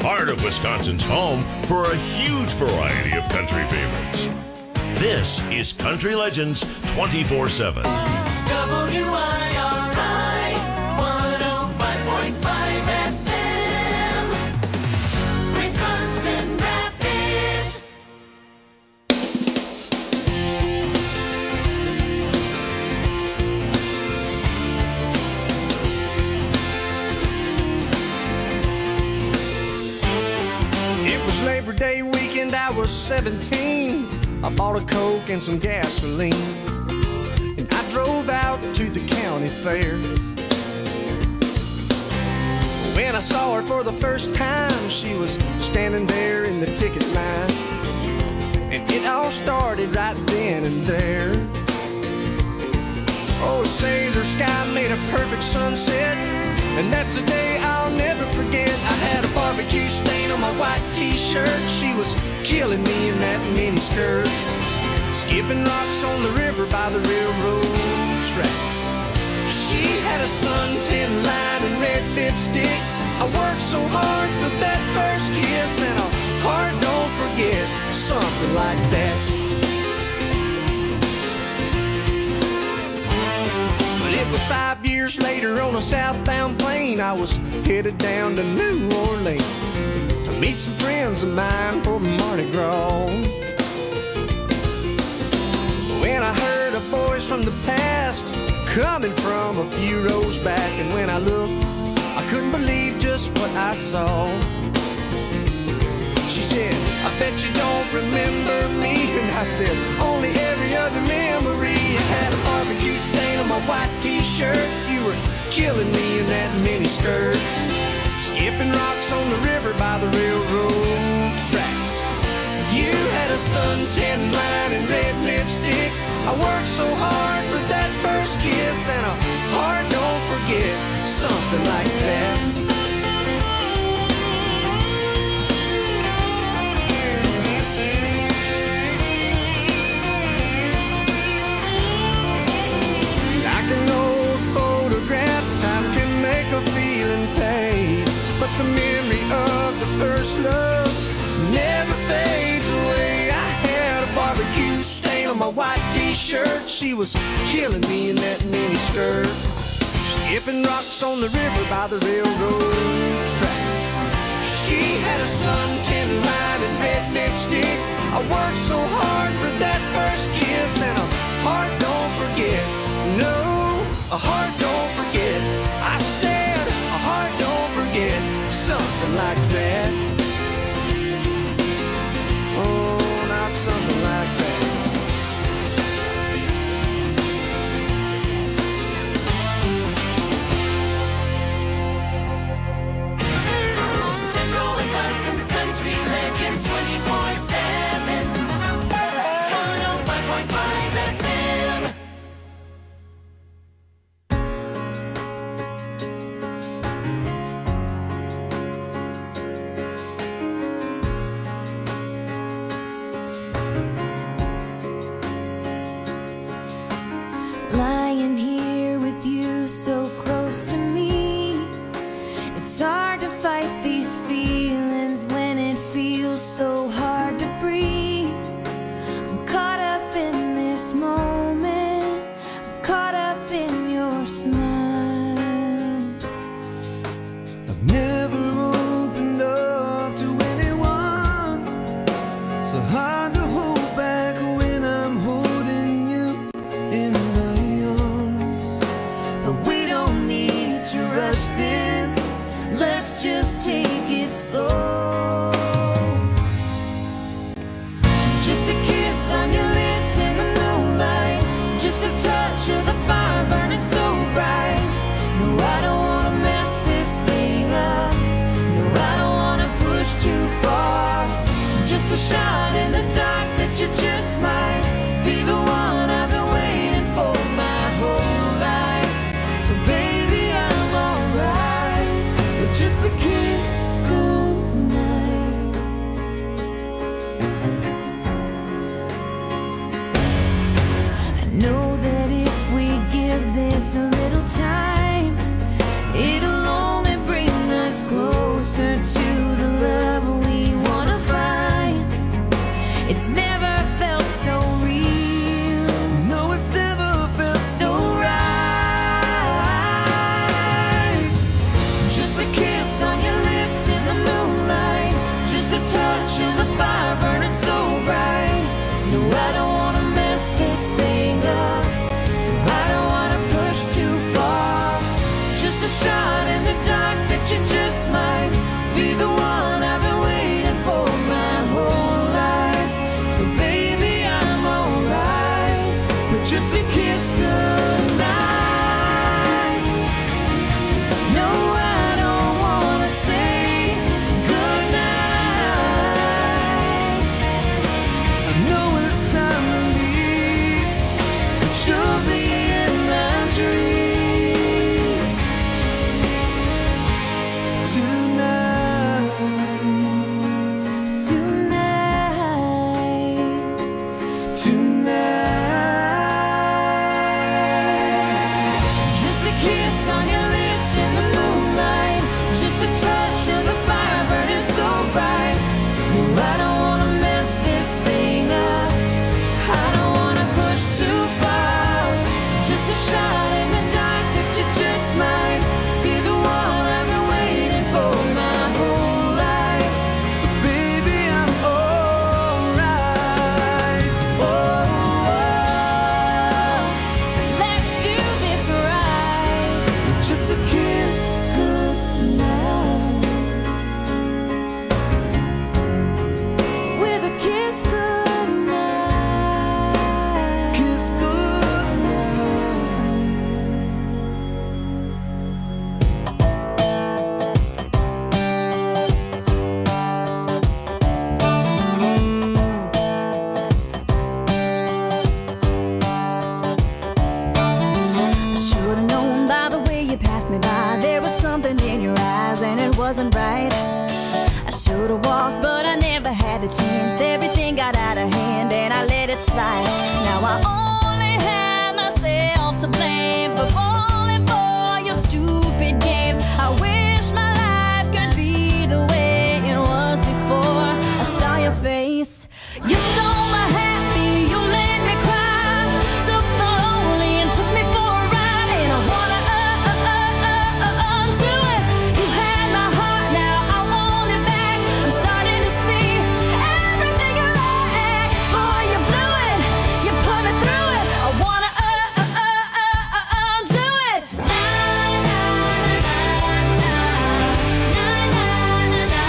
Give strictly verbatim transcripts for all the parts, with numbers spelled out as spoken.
heart of Wisconsin's home for a huge variety of country favorites. This is Country Legends twenty-four seven. W I R I one oh five point five F M, Wisconsin Rapids. It was Labor Day weekend, I was seventeen. I bought a Coke and some gasoline, and I drove out to the county fair. When I saw her for the first time, she was standing there in the ticket line, and it all started right then and there. Oh, say the sky made a perfect sunset, and that's a day I'll never forget. I had a barbecue stain on my white t-shirt. She was killing me in that mini skirt, skipping rocks on the river by the railroad tracks. She had a suntan line and red lipstick. I worked so hard for that first kiss, and a heart don't forget something like that. But it was five years later on a southbound plane. I was headed down to New Orleans to meet some friends of mine for Mardi Gras. When I heard a voice from the past coming from a few rows back, and when I looked, I couldn't believe just what I saw. She said, I bet you don't remember me. And I said, only every other memory. I had a barbecue stain on my white t-shirt. You were killing me in that mini skirt, skipping rocks on the river by the railroad tracks. You had a suntan line and red lipstick. I worked so hard for that first kiss, and a heart don't forget something like that. Like an old photograph, time can make a feeling fade, but the memory of the first love never fades away. I had a barbecue stain on my white t-shirt. She was killing me in that mini skirt, skipping rocks on the river by the railroad tracks. She had a suntan line and red lipstick. I worked so hard for that first kiss, and a heart don't forget. No, a heart don't forget. I said a heart don't forget something like that. Oh, not something like that. Central Wisconsin's Country Legends twenty-four seven, one oh five point five F M. Lying here with you so close to me, it's hard to fight these feelings when it feels so hard to breathe. I'm caught up in this moment, I'm caught up in your smile. I've never opened up to anyone, so hard to hold back when I'm holding you in my arms. But we don't need to rush this, let's just take it slow. Just a kiss on your lips in the moonlight, just a touch of the fire burning so bright. No, I don't wanna mess this thing up, no, I don't wanna push too far. Just a shot in the dark that you just might be the one I've been waiting for my whole life. So baby, I'm alright with just a kiss goodnight. I know that if we give this a little time, it'll only bring us closer to the love was and it wasn't right. I should've walked, but I never had the chance. Everything got out of hand and I let it slide. Now I only have myself to blame for falling for your stupid games. I wish my life could be the way it was before I saw your face. You stole my happy, you made me cry, took the lonely and took me for a ride, and I wanna uh, uh, uh, uh, uh, undo it. You had my heart, now I want it back. I'm starting to see everything you like. Boy, you blew it, you put me through it. I wanna uh, uh, uh, uh, uh, undo it. Na, na, na, na, na, na, na, na,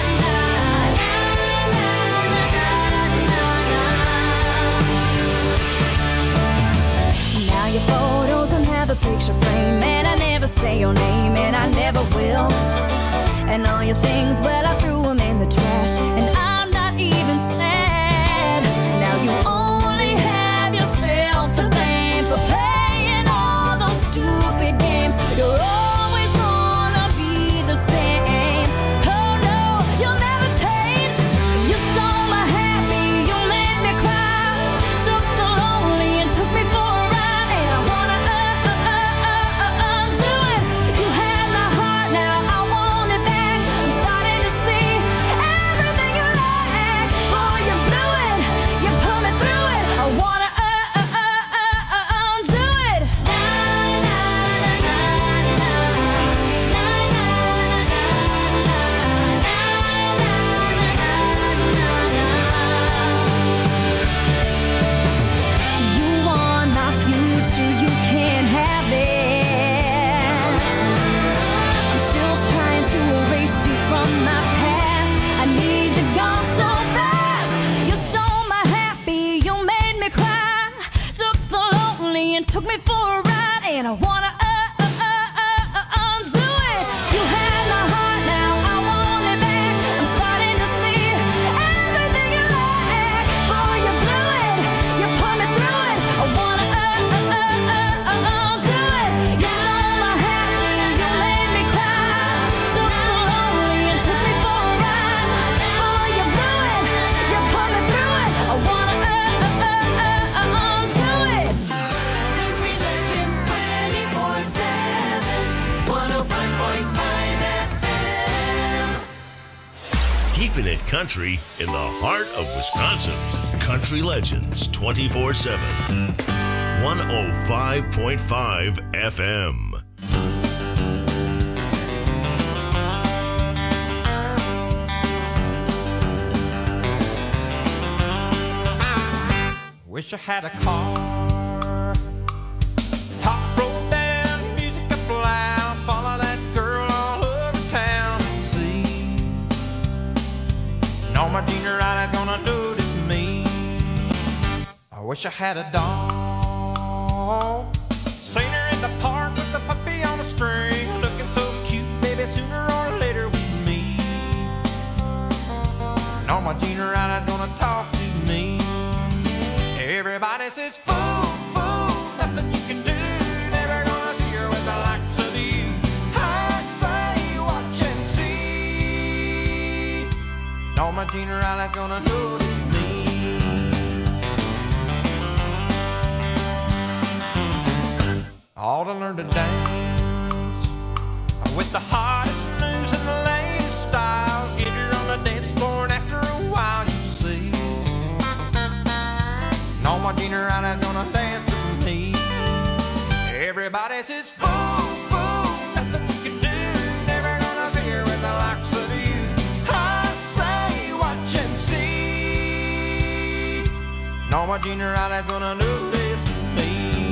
now your photos don't have a picture frame, and I never say your name, and I never will. And all your things, well, I threw them in the trash, and I'm not even sad. Now you only have yourself to blame for playing all those stupid games. You're always gonna be the same. Oh no, you'll never change. You stole my happy, you made me cry, took the lonely and took me for a ride, and I wanna uh, uh, uh, uh, uh, undo it. You had my heart, now I want it back. I'm starting to see everything you like. Boy, you blew it, you put me through it. I wanna uh, uh, uh, uh, uh, undo it. Na, na, na, na, na, na, you want my future, you can't have it. I'm still trying to erase you from my past. I need you gone so fast. You stole my happy, you made me cry, took the lonely and took me for a ride, and I wanna uh, uh, uh, uh, uh, undo it. You had my heart, now I want it back. I'm starting to see everything you like. Boy, you blew it, you put me through it. I wanna uh, uh, uh, uh, uh, undo it. You stole my happy, you made me cry, took the lonely and took me for a ride. Boy, you blew it, you put me through it. I wanna uh, uh, uh, uh, uh, undo it. Country Legends twenty-four seven, one oh five point five F M. Keeping it country in the heart of Wisconsin. Country Legends twenty-four seven. one oh five point five F M. Wish I had a car, top rolled down, music up loud, follow that girl all over town and see. No, my junior eye is gonna notice me. I wish I had a dog, seen her in the park with the puppy on a string, looking so cute, baby, sooner or later we meet. No, my junior eye is gonna talk to me. Everybody says, fool, fool, nothing you can do, never gonna see her with the likes of you. I say, watch and see. No, my junior eye's gonna notice me. All to learn to dance with the hottest news and the latest styles. Get her on the dance floor and after a while you see. No, my junior eye's gonna dance with me. Everybody says, fool, fool, nothing you can do, never gonna see her with the likes of you. I say, watch and see. No, my junior eye's gonna notice me.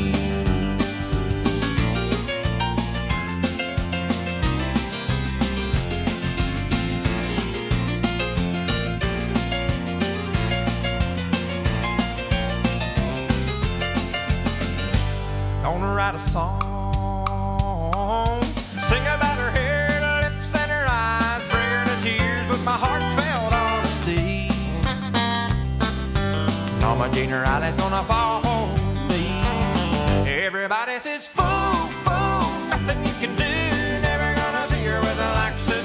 Gonna write a song, sing about her hair, her lips, and her eyes, bring her to tears with my heartfelt honesty. No, my junior eye's gonna fall for me. Everybody says, fool, fool, nothing you can do, never gonna see her with the likes of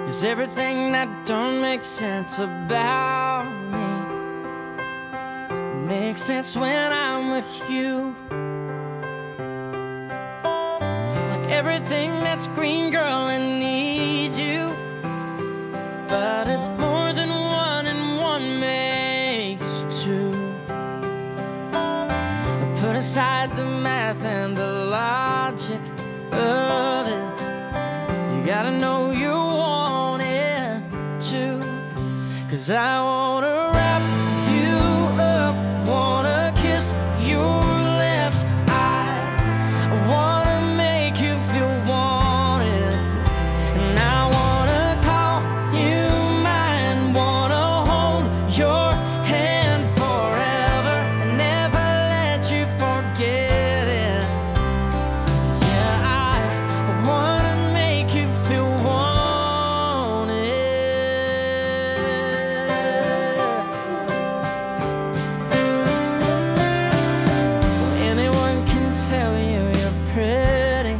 'Cause everything that don't make sense about me makes sense when I'm with you. Like everything that's green, girl, I need you. But it's more than one, and one makes two. Put aside the math and the logic of it. You gotta know you want it too. 'Cause I wanna wrap you up, wanna kiss your lips. I wanna make you feel wanted, and I wanna call you mine, wanna hold your hand forever and never let you forget it. Yeah, I wanna make you feel wanted. Anyone can tell you you're pretty,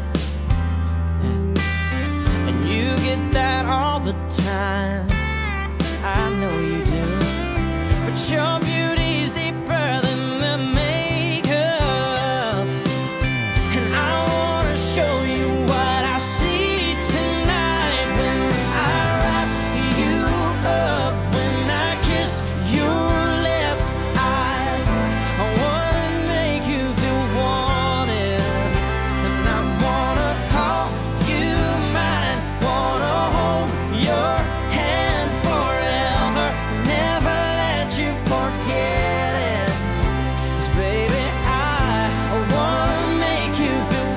and you get that all the time. I know you do, but your beauty's deeper than the makeup, and I wanna show you what I see tonight when I wrap you up, when I kiss your lips. I, I wanna make you feel wanted, and I wanna call you mine, wanna hold your hand forever, never let you forget it. 'Cause baby, I, I wanna make you feel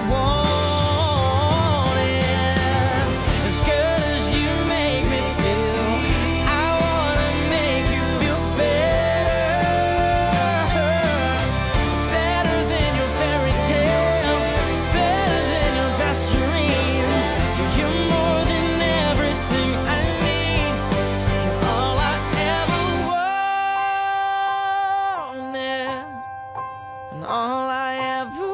wanted, as good as you make me feel. I wanna make you feel better, better than your fairy tales, better than your best dreams. You're more than everything I need. You're all I ever wanted, and all I ever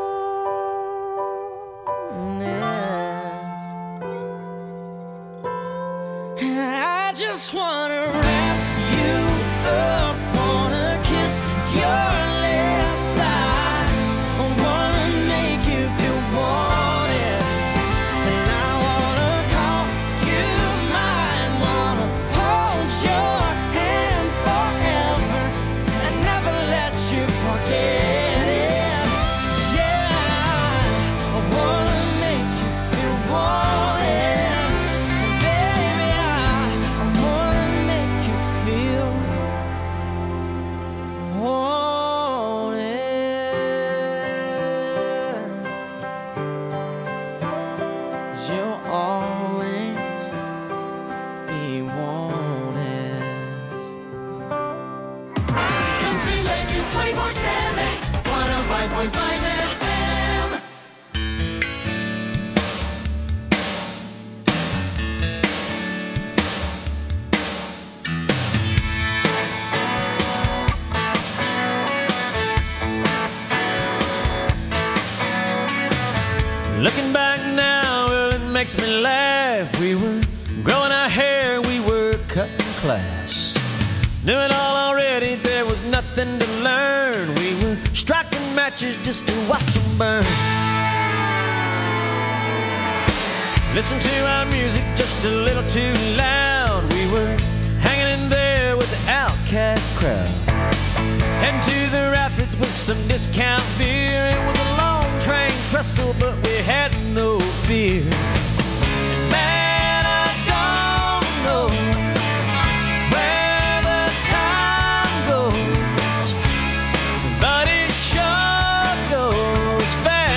wanted. And I just wanna wrap you up, wanna kiss your lips. I wanna make you feel wanted, and I wanna call you mine, wanna hold your hand forever and never let you forget it. Yeah, I wanna make you feel wanted, and baby, I, I wanna make you feel wanted. 'Cause you'll always be wanted. Country Legends twenty-four seven, one oh five point five F M. Looking back now, well, it makes me laugh. We were growing our hair, we were cutting class. Knew it all already, there was nothing to learn. We were striking matches just to watch them burn. Listen to our music just a little too loud. We were hanging in there with the outcast crowd. Heading to the rapids with some discount beer. It was a long train trestle, but we had no fear. And man, I don't know where the time goes, but it sure goes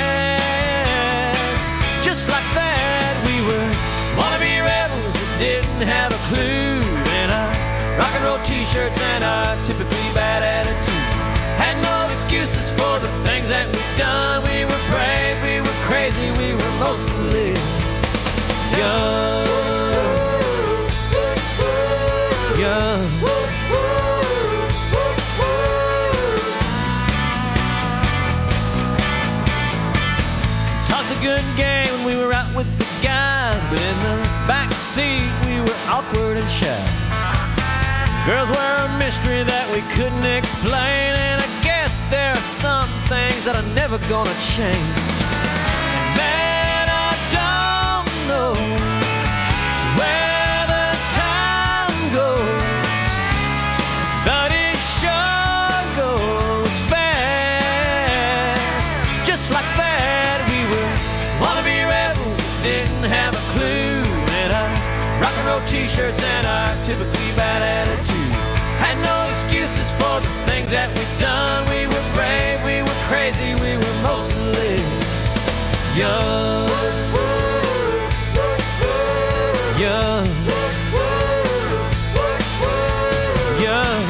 fast. Just like that, we were wannabe rebels that didn't have a clue. And our rock and roll t-shirts and our typically bad attitude had no excuses for the things that we've done. We were brave, we were crazy, we were mostly young. Young. Talked a good game when we were out with the guys, but in the back seat, we were awkward and shy. Girls were a mystery that we couldn't explain, and I guess there are some things that are never gonna change. And man, I don't know where the time goes, but it sure goes fast. Just like that, we were wannabe rebels, didn't have a clue, and our rock and roll t-shirts and our typically bad attitude. Had no excuses for the things that we've done. We were brave, we were crazy, we were mostly young. Young. Young.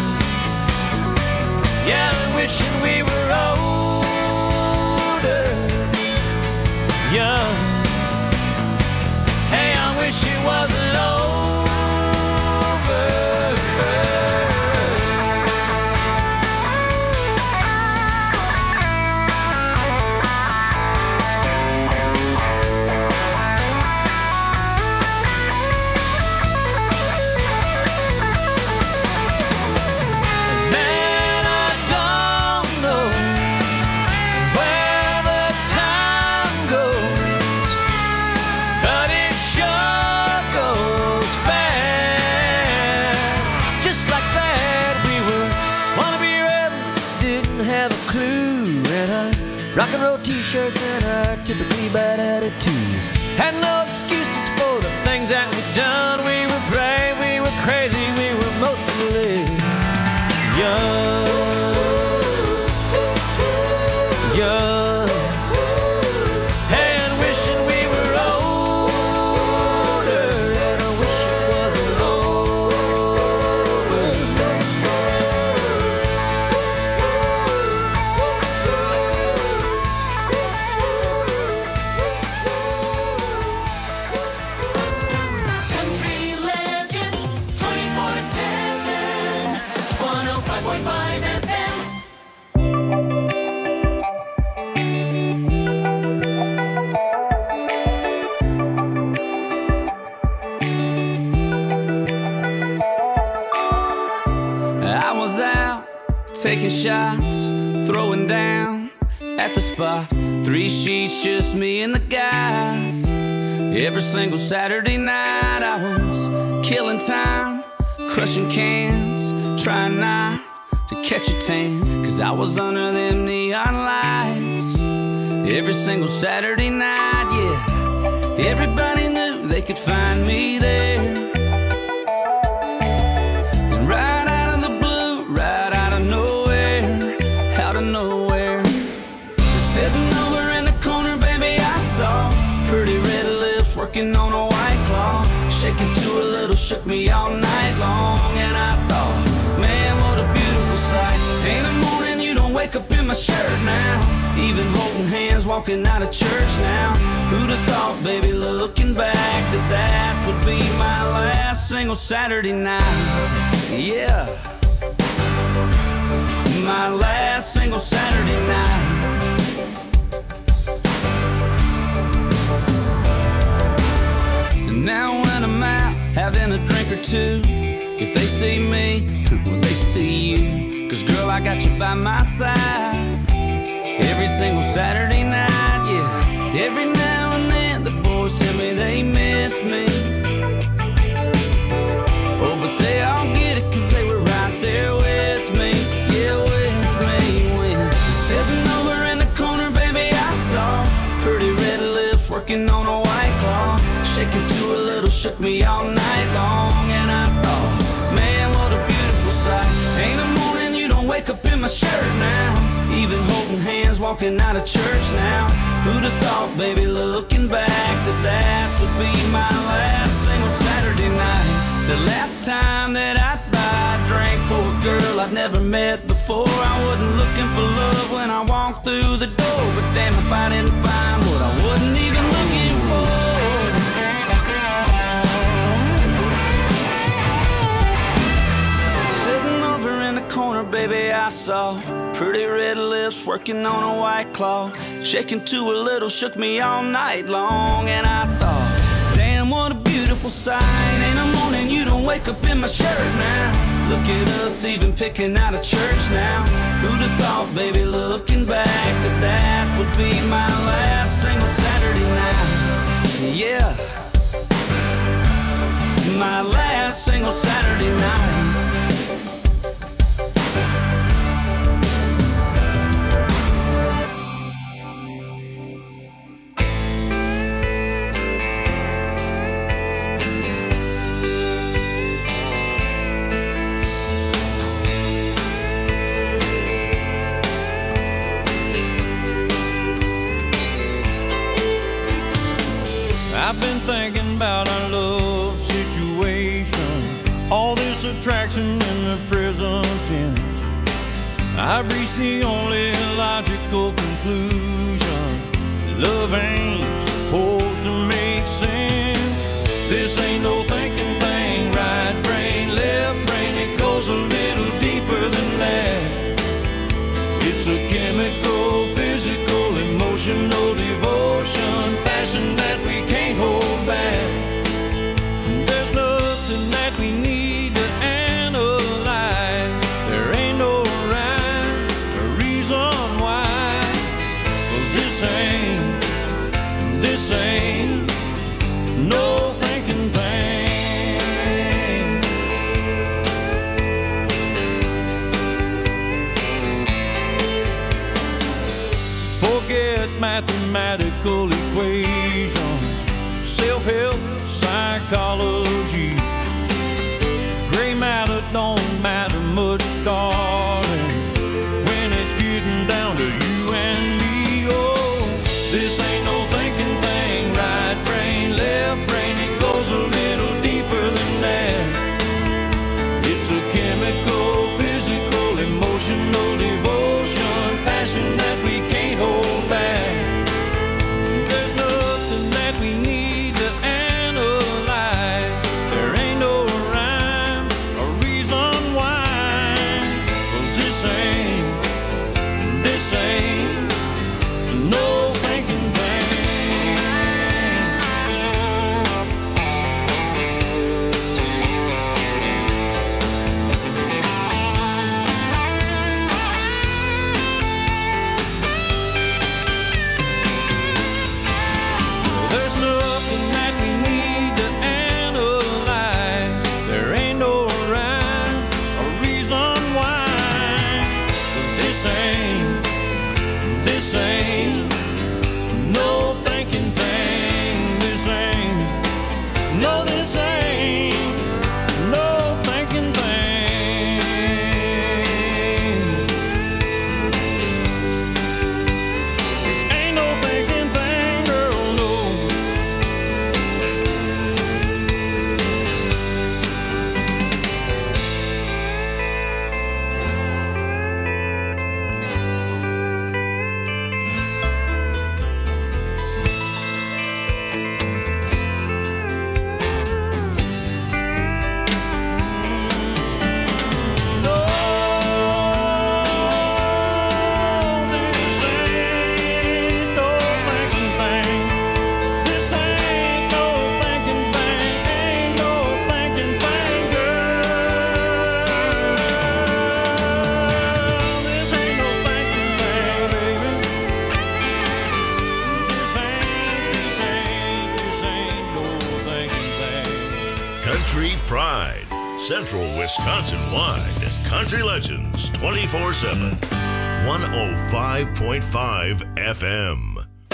Yeah, I'm wishing we were older. Young. Hey, I wish it wasn't over. Rock and roll t-shirts and our typically bad attitudes. Had no excuses for the things that we've done. We were brave, we were crazy, we were mostly young. Young. Hey, and wishing we were older, and I wish it wasn't taking shots, throwing down at the spot. Three sheets, just me and the guys. Every single Saturday night I was killing time, crushing cans, trying not to catch a tan, cause I was under them neon lights. Every single Saturday night, yeah, everybody knew they could find me there. And right out of the blue, right out of nowhere, out of nowhere, sitting over in the corner, baby, I saw pretty red lips working on a white claw, shaking to a little, shook me all night long. And I thought, man, what a beautiful sight. In the morning you don't wake up in my shirt now, even holding hands walking out of church now. Who'd have thought, baby, looking back, that that would be my last single Saturday night. Yeah, my last single Saturday night. And now when I'm out having a drink or two, if they see me, well, they see you, cause girl, I got you by my side every single Saturday night, yeah. Every now and then the boys tell me they miss me, oh, but they all get it cause they were right there with me, yeah, with me. When sitting over in the corner, baby, I saw pretty red lips working on a white claw, shaking to a little, shook me all night long. And I thought, man, what a beautiful sight. Ain't the morning you don't wake up in my shirt now, even holding hands walking out of church now. Who'd have thought, baby, looking back, that that would be my last single Saturday night. The last time that I I drank for a girl I'd never met before. I wasn't looking for love when I walked through the door, but damn if I didn't find what I wasn't even looking for. Sitting over in the corner, baby, I saw pretty red lips working on a white claw, shaking to a little, shook me all night long. And I thought, damn, what a beauty beautiful sight. Ain't a morning you don't wake up in my shirt now. Look at us even picking out a church now. Who'd have thought, baby, looking back, that that would be my last single Saturday night. Yeah, my last single Saturday night. I've been thinking about our love situation, all this attraction in the present tense. I've reached the only logical conclusion: love ain't supposed to make sense. This ain't no thinking thing, right brain, left brain, it goes a little deeper than that. It's a chemical, physical, emotional devotion, passion that we can't hold back. There's nothing that we need to analyze. There ain't no rhyme or reason why. 'Cause this ain't, this ain't no thinking thing. Forget mathematical equations, self-help, psychology. Gray matter don't matter much, darling, when it's getting down to you and me. Oh, this ain't no thinking thing, right brain, left brain, it goes a little deeper than that. It's a chemical, physical, emotional devotion, passion that we can't hold back. There's nothing that we need to analyze. There ain't no rhyme or reason why. 'Cause this ain't, this ain't no thinking thing. There's nothing that we need to analyze. There ain't no rhyme or reason why. 'Cause this ain't, this ain't no thinking thing. This ain't, no, this ain't no thinking thing. This ain't no thinking thing, girl, no. Country Pride, Central Wisconsin-wide. Country Legends twenty-four seven. one oh five point five F M.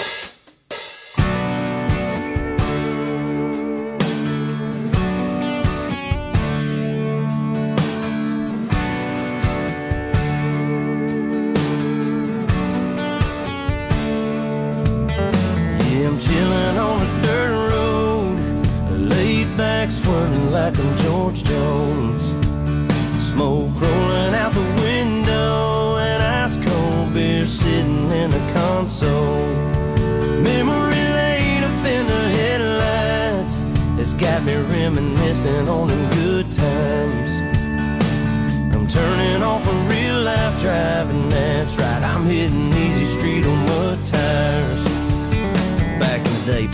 Yeah, I'm chilling on a dirt road, laid back swerving like I'm George Jones. Smoke rolling out the window and ice cold beer sitting in the console. Memory laid up in the headlights, it's got me reminiscing on them good times. I'm turning off a real life driving, that's right, I'm hitting easy street on mud tires. Back in the day,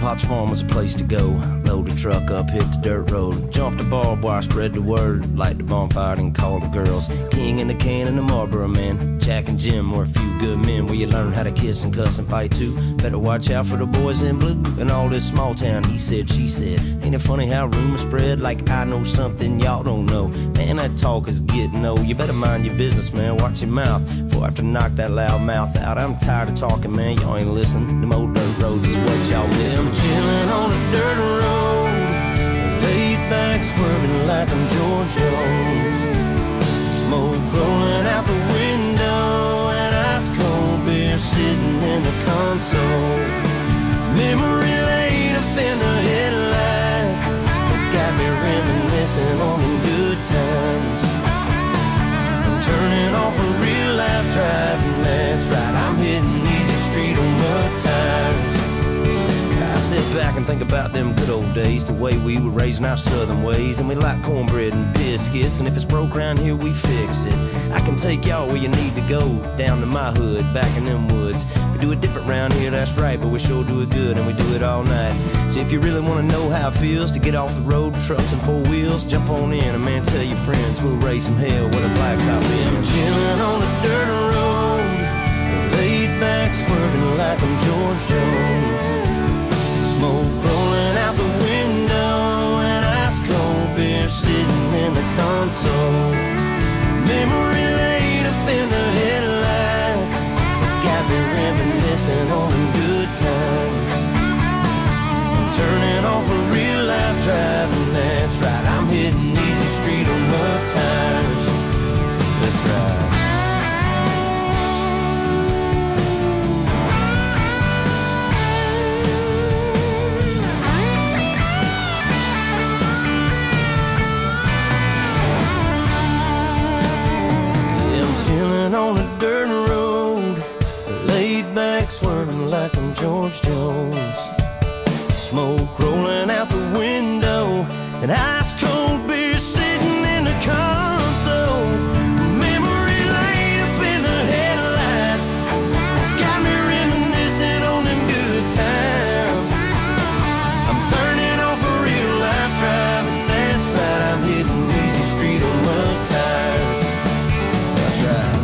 Potts Farm was a place to go. Load the truck up, hit the dirt road. Jump the barbed wire, spread the word. Light the bonfire and call the girls. King and the can and the Marlboro man. Jack and Jim were a few good men where you learn how to kiss and cuss and fight too. Better watch out for the boys in blue. And all this small town, he said, she said. Ain't it funny how rumors spread like I know something y'all don't know? Man, that talk is getting old. You better mind your business, man. Watch your mouth before I have to knock that loud mouth out. I'm tired of talking, man. Y'all ain't listening. Them old dirt roads is what y'all miss. I'm chilling on a dirt road, laid back, swerving like I'm George Jones. Smoke rolling out the window, and ice cold beer sitting in the console. Memory laid up in the headlights, it's got me reminiscing on the good times. I'm turning off a real life driving, that's right, I'm hitting easy street on mud tires. I sit back and think about them good old days, the way we were raising our southern ways. And we like cornbread and biscuits, and if it's broke around here, we fix it. I can take y'all where you need to go, down to my hood, back in them woods. We do it different round here, that's right, but we sure do it good, and we do it all night. So if you really want to know how it feels to get off the road, trucks and four wheels, jump on in, and man, tell your friends, we'll raise some hell with a blacktop in. I'm chilling on a dirt road, laid back, swerving like I'm George Jones. Smoke rolling out the window, and ice cold beer sitting in the console. Memory laid up in the headlights, it's got me reminiscing on the good times. I'm turning off a real life driving, that's right, I'm hitting easy street on mud tires. That's right. On a dirt road, laid back, swerving like I'm George Jones. Smoke rolling out the window, and ice cold beer sitting in the console. Memory laid up in the headlights, it's got me reminiscing on them good times. I'm turning off a real life driving, that's right, I'm hitting easy street on mud tires. That's right.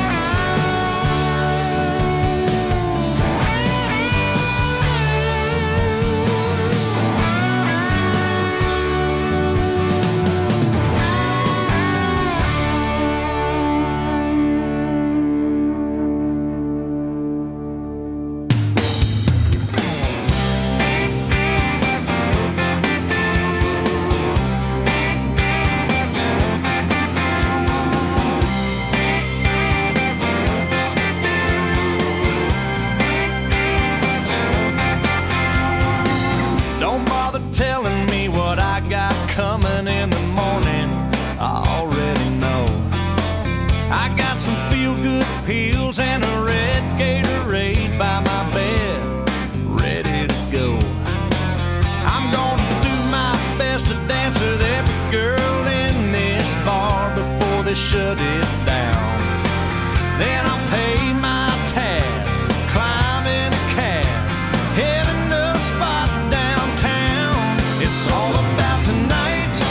Coming in the morning, I already know. I got some feel-good pills and a red Gatorade by my bed, ready to go. I'm gonna do my best to dance with every girl in this bar before they shut it down. Then I'll pay my tab, climb in a cab, heading to a spot downtown. It's all about tonight.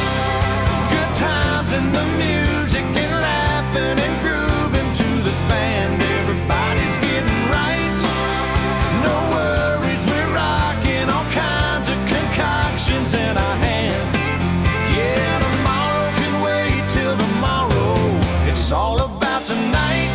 And the music and laughing and grooving to the band. Everybody's getting right. No worries, we're rocking all kinds of concoctions in our hands. Yeah, tomorrow can wait till tomorrow. It's all about tonight.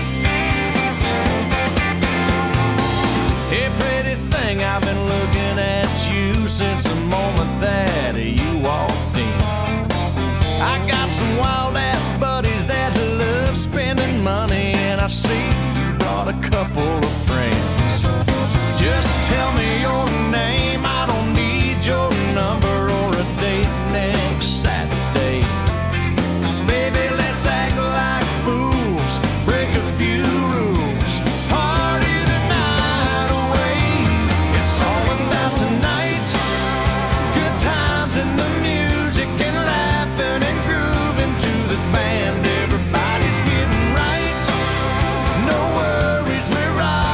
Hey, pretty thing, I've been looking at you since the moment that you walked in. I got some wild-ass buddies that love spending money, and I see you brought a couple of friends. Just tell me your name, I don't need your number or a date next Saturday. Baby, let's act like fools, break a few rules, party the night away. It's all about tonight, good times in the music and laughing and grooving to the band. Everybody's getting right. No worries, we're right.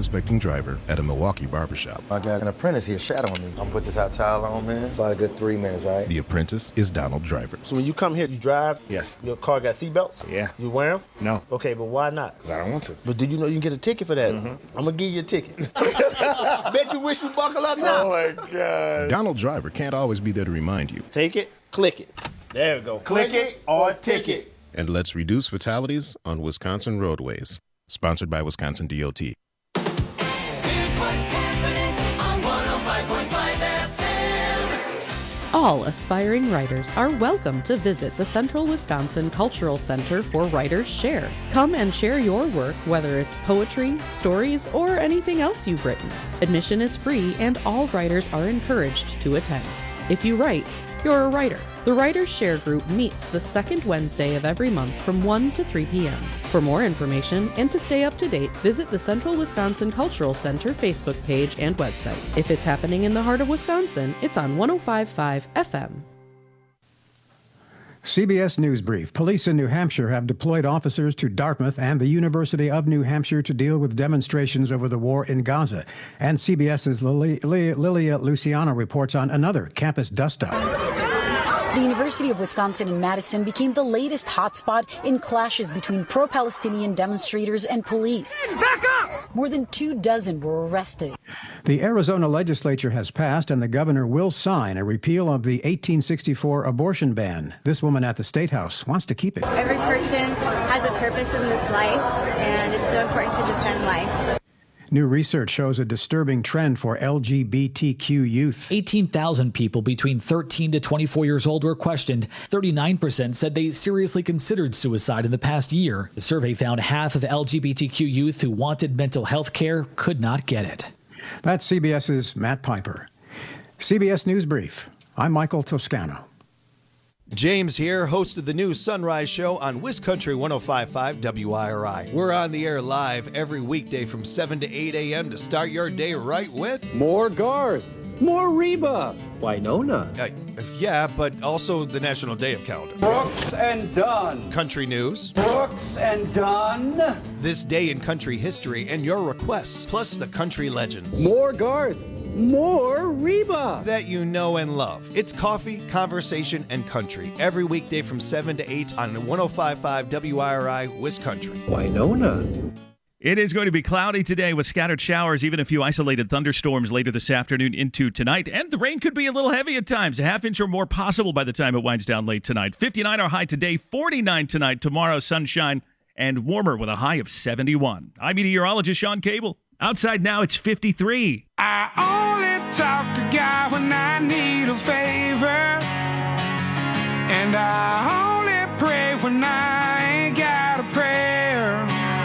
unsuspecting driver at a Milwaukee barbershop. I got an apprentice here shadowing me. I'm gonna put this hot towel on, man. About a good three minutes, all right? The apprentice is Donald Driver. So when you come here, you drive? Yes. Your car got seatbelts? Yeah. You wear them? No. Okay, but why not? I don't want to. But do you know you can get a ticket for that? Mm-hmm. I'm gonna give you a ticket. Bet you wish you buckle up now. Oh my God. Donald Driver can't always be there to remind you. Take it, click it. There we go. Click, click it or ticket. And let's reduce fatalities on Wisconsin roadways. Sponsored by Wisconsin D O T. Here's what's happening on one oh five point five F M. All aspiring writers are welcome to visit the Central Wisconsin Cultural Center for Writers Share. Come and share your work, whether it's poetry, stories, or anything else you've written. Admission is free and all writers are encouraged to attend. If you write, you're a writer. The Writers Share Group meets the second Wednesday of every month from one to three p.m. For more information and to stay up to date, visit the Central Wisconsin Cultural Center Facebook page and website. If it's happening in the heart of Wisconsin, it's on one oh five point five F M. C B S News Brief. Police in New Hampshire have deployed officers to Dartmouth and the University of New Hampshire to deal with demonstrations over the war in Gaza. And CBS's Lili- Lili- Lilia Luciano reports on another campus dust-up. The University of Wisconsin in Madison became the latest hotspot in clashes between pro-Palestinian demonstrators and police. Back up! More than two dozen were arrested. The Arizona legislature has passed and the governor will sign a repeal of the eighteen sixty-four abortion ban. This woman at the State House wants to keep it. Every person has a purpose in this life, and it's so important to defend life. New research shows a disturbing trend for L G B T Q youth. eighteen thousand people between thirteen to twenty-four years old were questioned. thirty-nine percent said they seriously considered suicide in the past year. The survey found half of L G B T Q youth who wanted mental health care could not get it. That's CBS's Matt Piper. C B S News Brief. I'm Michael Toscano. James here, host of the new Sunrise Show on WisCountry one oh five point five W I R I. We're on the air live every weekday from seven to eight a.m. to start your day right with more Garth, more Reba, Winona. Uh, yeah, but also the National Day of Calendar. Brooks and Dunn. Country news. Brooks and Dunn. This day in country history and your requests, plus the country legends. More Garth. More Reba that you know and love. It's coffee, conversation, and country every weekday from seven to eight on one oh five point five W I R I WisCountry. Winona. It is going to be cloudy today with scattered showers, even a few isolated thunderstorms later this afternoon into tonight. And the rain could be a little heavy at times, a half inch or more possible by the time it winds down late tonight. fifty-nine our high today, forty-nine tonight. Tomorrow, sunshine and warmer with a high of seventy-one. I'm meteorologist Sean Cable. Outside now, it's fifty-three. I only talk to God when I need a favor, and I only pray when I ain't got a prayer.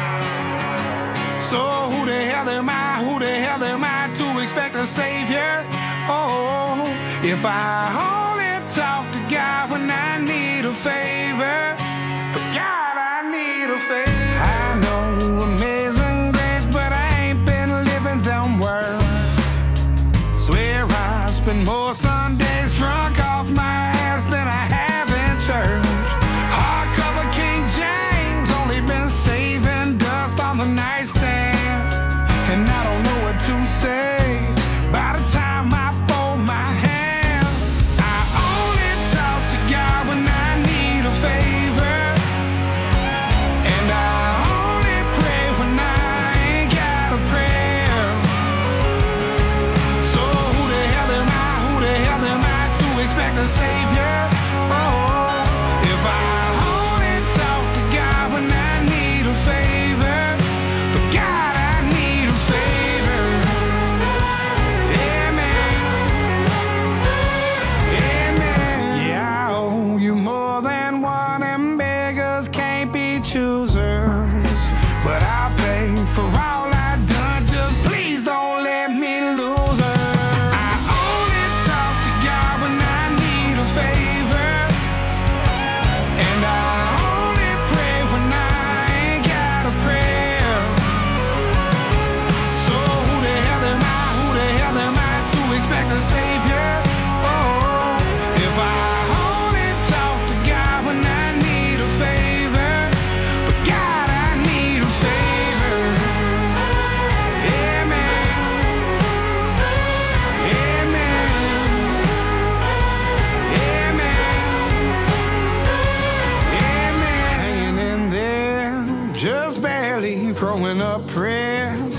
So who the hell am I, who the hell am I to expect a savior? Oh, if I only talk to God when I need a favor, God, I need a favor. I know amazing grace, but I ain't been living them words. Swear I spend more Sundays drunk off my ass than I have in church. Hardcover King James, only been saving dust on the nightstand, and I don't know what to say by the time I fold my hands. I only talk to God when I need a favor.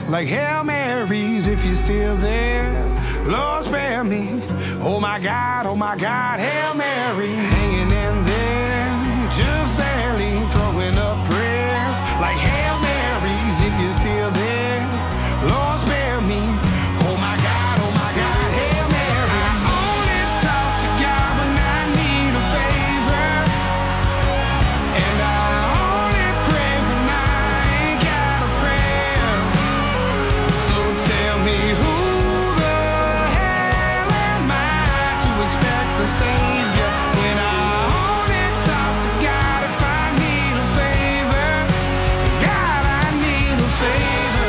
like Hail Marys if you're still there. Lord spare me. Oh my God, oh my God, Hail Mary. Hanging in there, just barely throwing up prayers like Hail Marys if you're still there. Lord spare me. Oh my God, oh my God, Hail Mary. I only talk to God when I need a favor, and I only pray when I ain't got a prayer. So tell me, who the hell am I to expect the Savior when I only talk to God if I need a favor? God, I need a favor.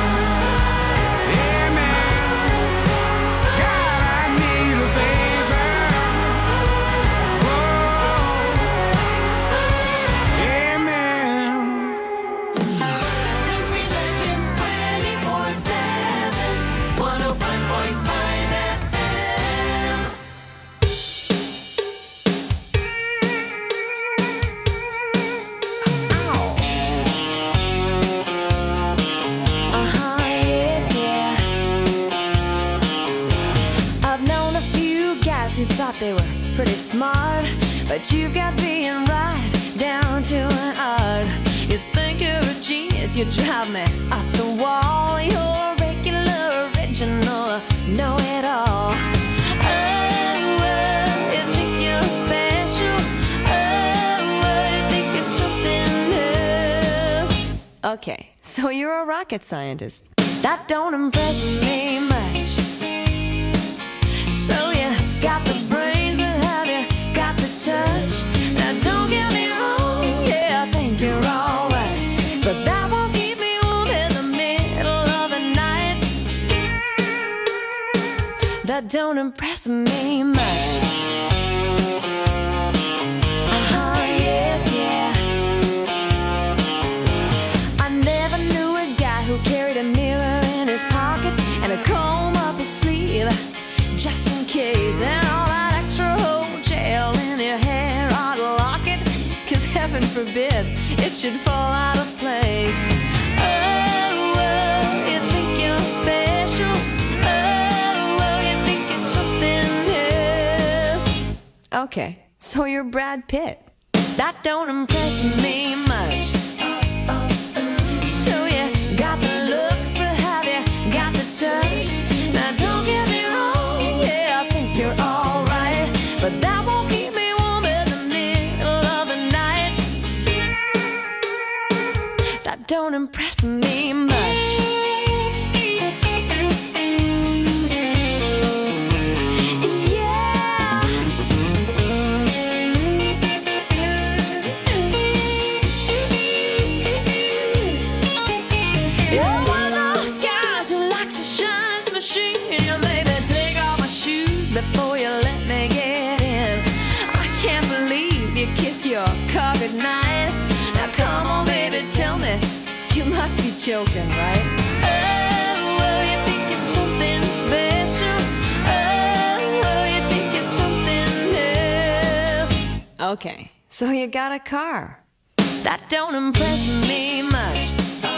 Amen. God, I need a favor. Whoa. Amen. Country Legends twenty-four seven, one oh five point five F M. Uh-huh, yeah, yeah. I've known a few guys who thought they were pretty smart, but you've got being right down to an art. You think you're a genius, you drive me up the wall. You're a regular, original, know-it-all. Oh, oh, you think you're special. Oh, oh, you think you're something else. Okay, so you're a rocket scientist. That don't impress me much. So you got the brains, but have you got the touch? Now don't get me wrong, yeah, I think you're alright, but that won't keep me warm in the middle of the night. That don't impress me much. Uh-huh, yeah, yeah. I never knew a guy who carried a mirror in his pocket and a comb up his sleeve, just in case. And all that extra whole gel in your hair, I'd lock it, cause heaven forbid it should fall out of place. Oh, oh, you think you're special. Oh, oh, you think it's something else. Okay, so you're Brad Pitt. That don't impress me much. So you got the looks, but have you got the touch? Now don't get me wrong, yeah, I think you're alright, but that won't keep me warm in the middle of the night. That don't impress me much. You're one of those guys who likes to shine some machine. You made me take off my shoes before you let me get in. I can't believe you kiss your car goodnight. Now come on, baby, tell me, you must be joking, right? Oh, oh, you think you're something special. Oh, oh, you think you're something else. Okay, so you got a car. That don't impress me much.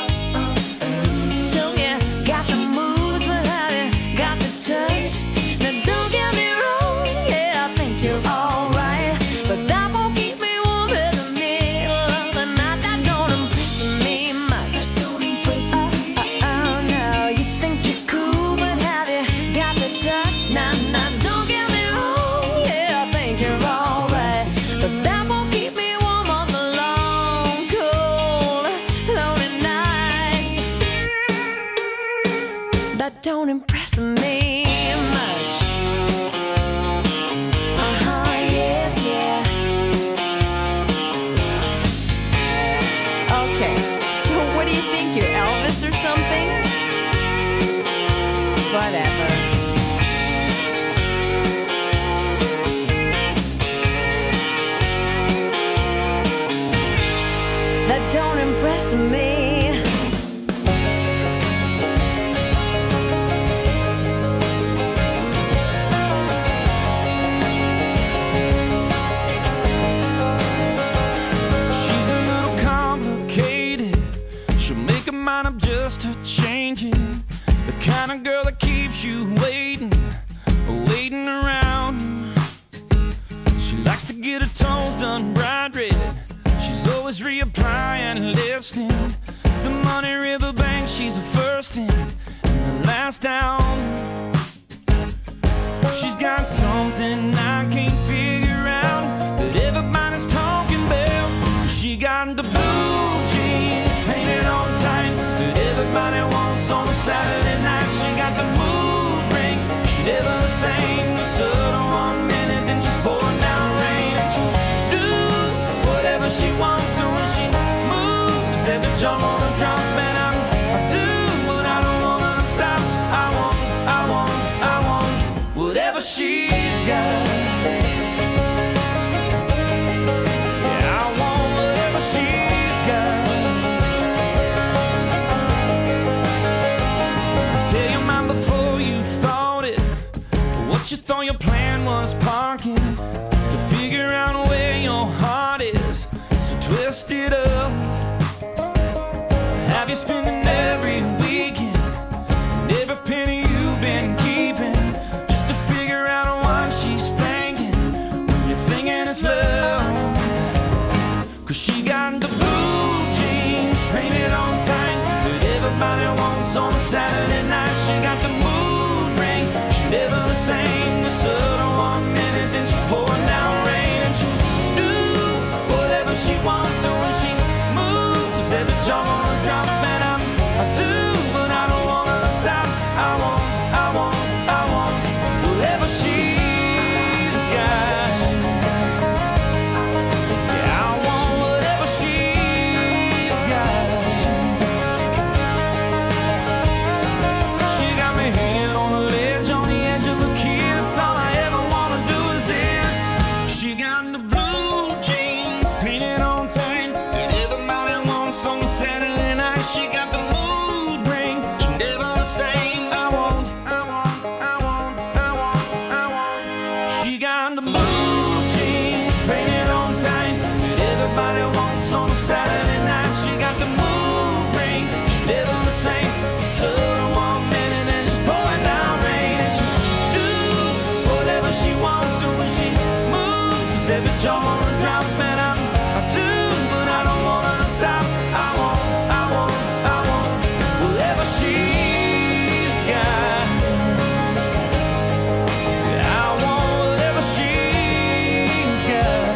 So you got the moves, but have you got the touch? Now don't get me wrong, yeah, I think you're alright, but that won't keep me warm in the middle of the night. That don't impress me much. Oh, oh, oh, no, you think you're cool, but have you got the touch? Nah, nah, don't get me wrong, yeah, I think you're alright, but that won't keep me warm on the long, cold, lonely nights. That don't impress me much. Uh-huh, yeah, yeah. Okay, so what do you think, you're Elvis or something? Whatever. That don't impress me. She's a little complicated. She'll make a mind up just to change it. Likes to get her toes done bright red. She's always reapplying lipstick. The Money River Bank, she's the first in and the last down. She's got something I can't figure out that everybody's talking about. She got the blue jeans painted on tight that everybody wants on a Saturday night. She got the mood ring, she never the same. The sun on one minute, then she pouring down rain. And she do whatever she wants, and when she moves, every jump on a drop. And I, I do what I don't want her to stop. I want, I want, I want whatever she's got. Yeah, I want whatever she's got. Tell your mind before you thought it, what you thought your plan was parking, to figure out where your heart is, so twist it up. Have you spending every weekend and every penny you've been keeping just to figure out why she's thinking when you're thinking it's love? Cause she got the blue jeans painted on tight that everybody wants on a Saturday night. She got the mood ring, she never the same. The sun on one minute, then she pouring down rain. And she do whatever she wants, and when she moves, every jump on a drop. And I, I do, but I don't want her to stop. I want, I want, I want whatever she's got. Yeah, I want whatever she's got. She got me hanging on the ledge, on the edge of a kiss. All I ever wanna do is this. She got the blue jeans painted on tight that everybody wants on a Saturday night. She got the mood ring, she never the same. I want, I want, I want, I want, I want. She got the blue jeans painted on tight that everybody wants on a Saturday night. She got the mood ring, she never the same. The sun one minute and she's pouring down rain. And she do whatever she wants, and when she moves, every jaw on a drop. And I, I do, but I don't want her to stop. I want, I want, I want whatever she's got. Yeah, I want whatever she's got.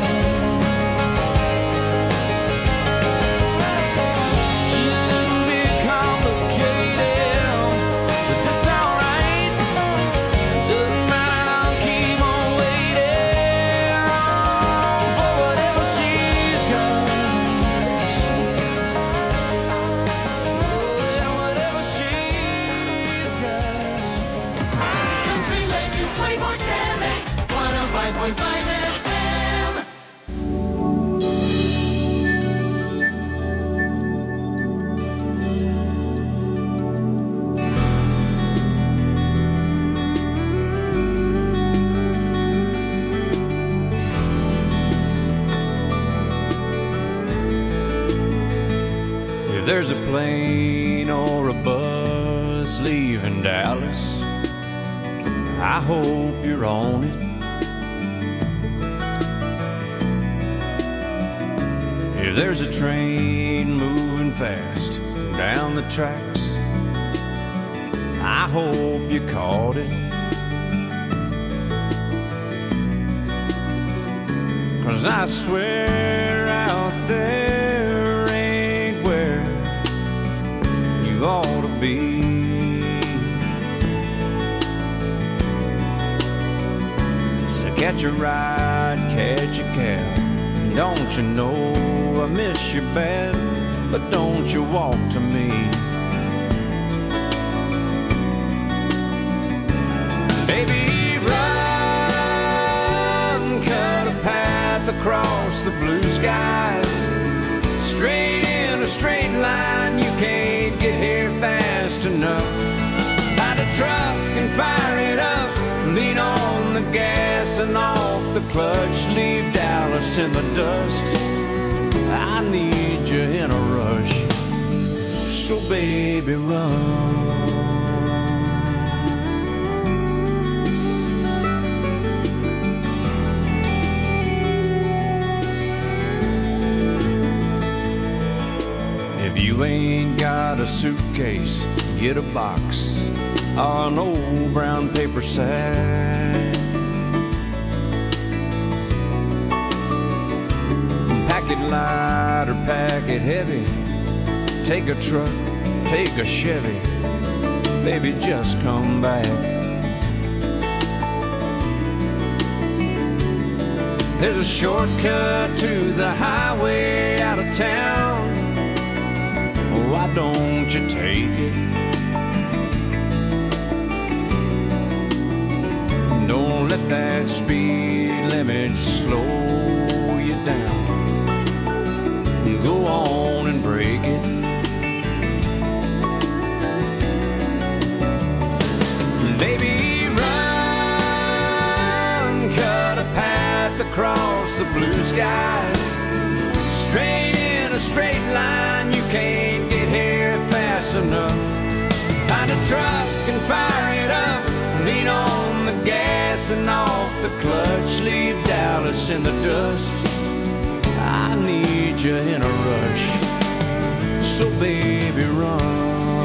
She's a little bit complicated, but that's alright. Doesn't matter, I'll keep on waiting for whatever she's got. Yeah, whatever she's got. Country Legends twenty-four seven, one oh five point five F M. If there's a plane or a bus leaving Dallas, I hope you're on it. If there's a train moving fast down the tracks, I hope you caught it. 'Cause I swear out there ain't where you ought to be. So catch a ride, catch a cab. Don't you know I miss you bad, but don't you walk to me. Baby, run, cut a path across the blue skies, straight in a straight line. You can't get here fast enough. Find a truck and fire it up, lean on the gas and off the clutch, leave Dallas in the dust. I need you in a rush, so baby run. you ain't got a suitcase, get a box or an old brown paper sack. Pack it light or pack it heavy. Take a truck, take a Chevy. Baby, just come back. There's a shortcut to the highway out of town. Why don't you take it? Don't let that speed limit slow you down. Go on and break it. Baby, run, cut a path across the blue skies. Straight in a straight line, you can't get here fast enough. Find a truck and fire it up. Lean on the gas and off the clutch. Leave Dallas in the dust. I need you in a rush. So baby, run.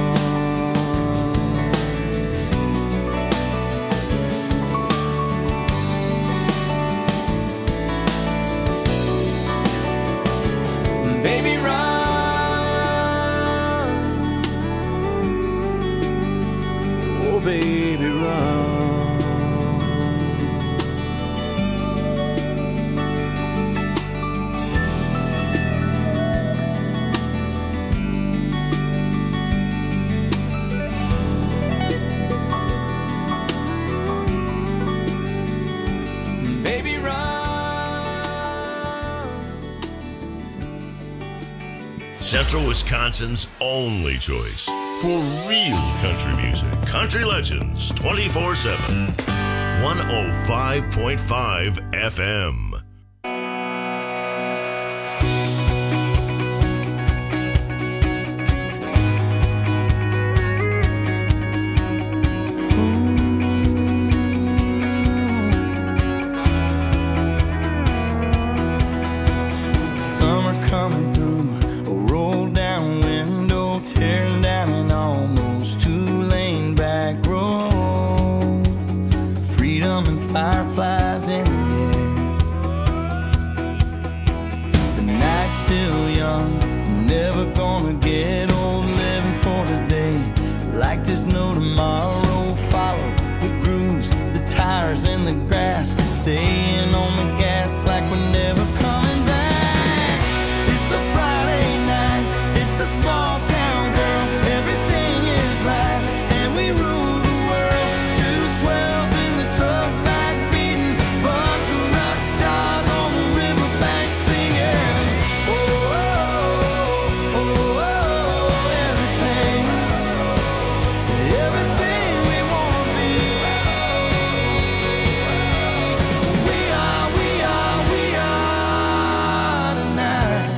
Baby, run. Oh, baby, run. Baby, run. Central Wisconsin's only choice for real country music. Country Legends twenty-four seven. one oh five point five F M. Summer coming through, a roll down window, tearing down an almost two-lane back road. Freedom and fireflies in the air. The night's still young, never gonna get old. Living for today, like there's no tomorrow. Follow the grooves, the tires in the grass, staying on the gas like we're never coming back. It's a Friday night, it's a small town, girl. Everything is right, and we rule the world. Two twelves in the truck, back beating, bunch of rock stars on the riverbank singing. Oh, oh, oh, oh, oh, everything, everything we wanna be. We are, we are, we are tonight.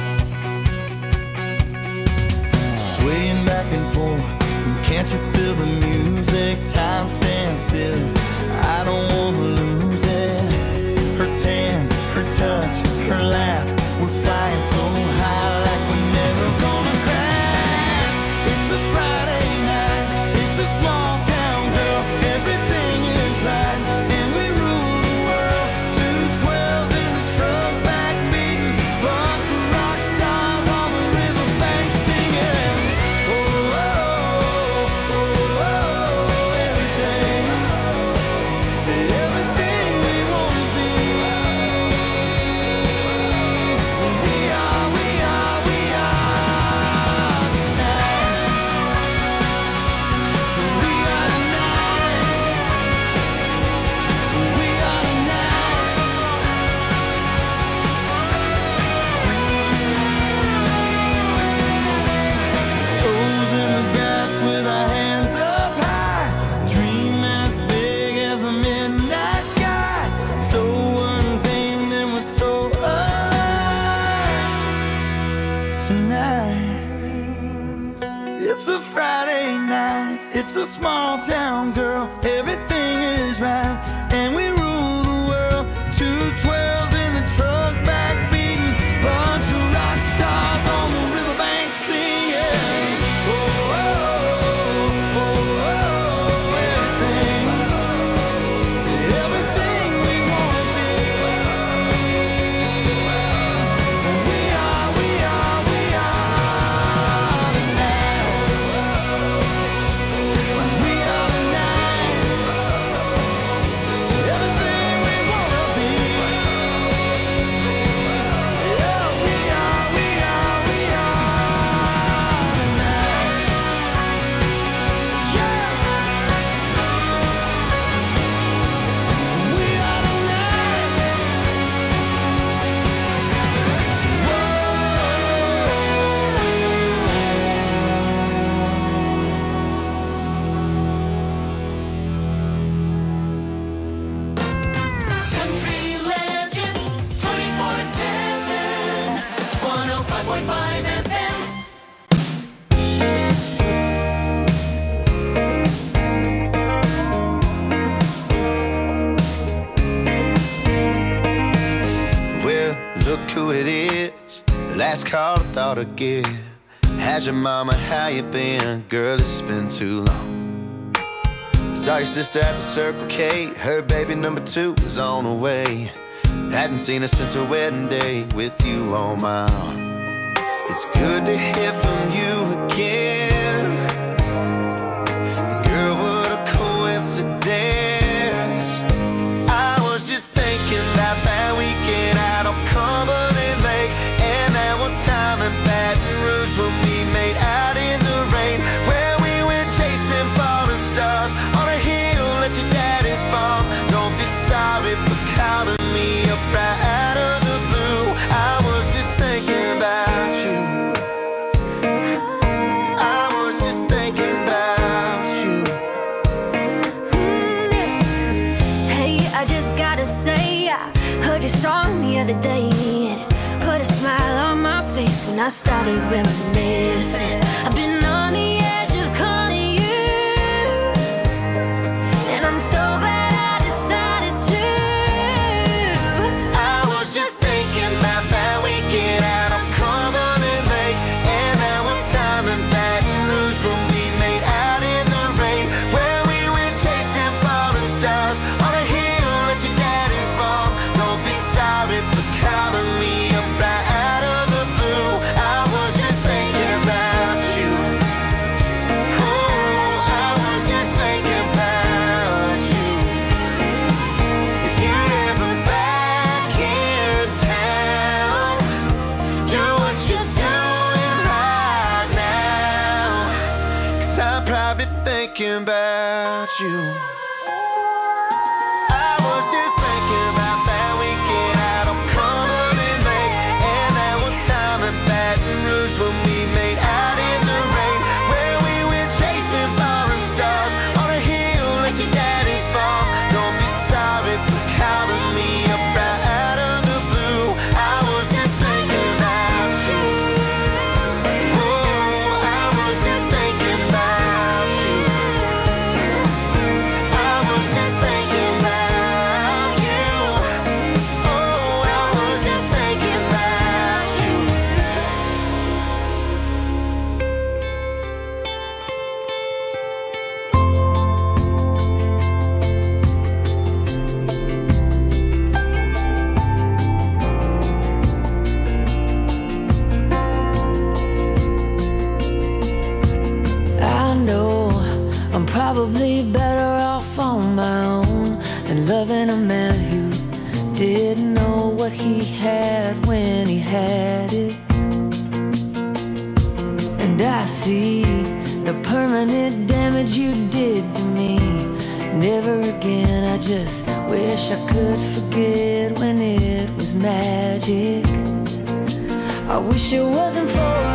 Swaying back and forth, can't you feel the music? Time stands still, I don't wanna lose it. Her tan, her touch, her laugh, we're flying so high like we're never gonna crash. It's a Friday night, it's a small town, girl. Everything is right, and we rule the world. Two twelves in the truck, back beating, bunch of rock stars on the riverbank singing. Oh, oh, oh, oh, oh, everything, everything we wanna be. We are, we are, we are tonight. We are tonight. We are tonight. Toes in the grass with our hands up high. Dream as big as a midnight sky. So untamed and we're so alive tonight. It's a Friday night, it's a small town, girl. Everything is right, and we rule the world. Two twelves in the truck, back beating, bunch of rock stars on the riverbank singing. point five F M. Well, look who it is. Last call I thought I'd get. How's your mama, how you been? Girl, it's been too long. Saw your sister at the Circle K. Her baby number two was on the way. Hadn't seen her since her wedding day with you on my arm. It's good to hear from you again. Girl, what a coincidence. I was just thinking about that weekend out on Cumberland Lake, and that one time in Baton Rouge when we made out in the rain, where we went chasing falling stars on a hill at your daddy's farm. Don't be sorry for calling me up right out of the blue. I was just thinking about you. I was just thinking about you. Hey, I just gotta say, I heard your song the other day, and it put a smile on my face when I started reminiscing. I've been on the edge of calling you, and I'm so glad I decided to. I was just thinking about that weekend out on Cumberland Lake, and that one time in Baton Rouge when we made out in the rain, where we went chasing falling stars on a hill at your daddy's farm. Don't be sorry for calling me up right out of the blue. I was just thinking about you. Oh, I was just thinking about you. If you're ever back in town, do what you're doing right now, 'cause I'm probably thinking about you. I was just thinking about that weekend out on Cumberland Lake, and that one time in Baton Rouge when we made out in the rain, where we went chasing falling stars on a hill at your daddy's farm. Don't be sorry for calling me up right out of the blue. I was just thinking about you. Oh, I was just thinking about you. I was just thinking about you. Oh, I was just thinking about you. I know I'm probably better off on my own than loving a man who didn't know what he had when he had it. And I see the permanent damage you did to me. Never again, I just wish I could forget when it was magic. I wish it wasn't for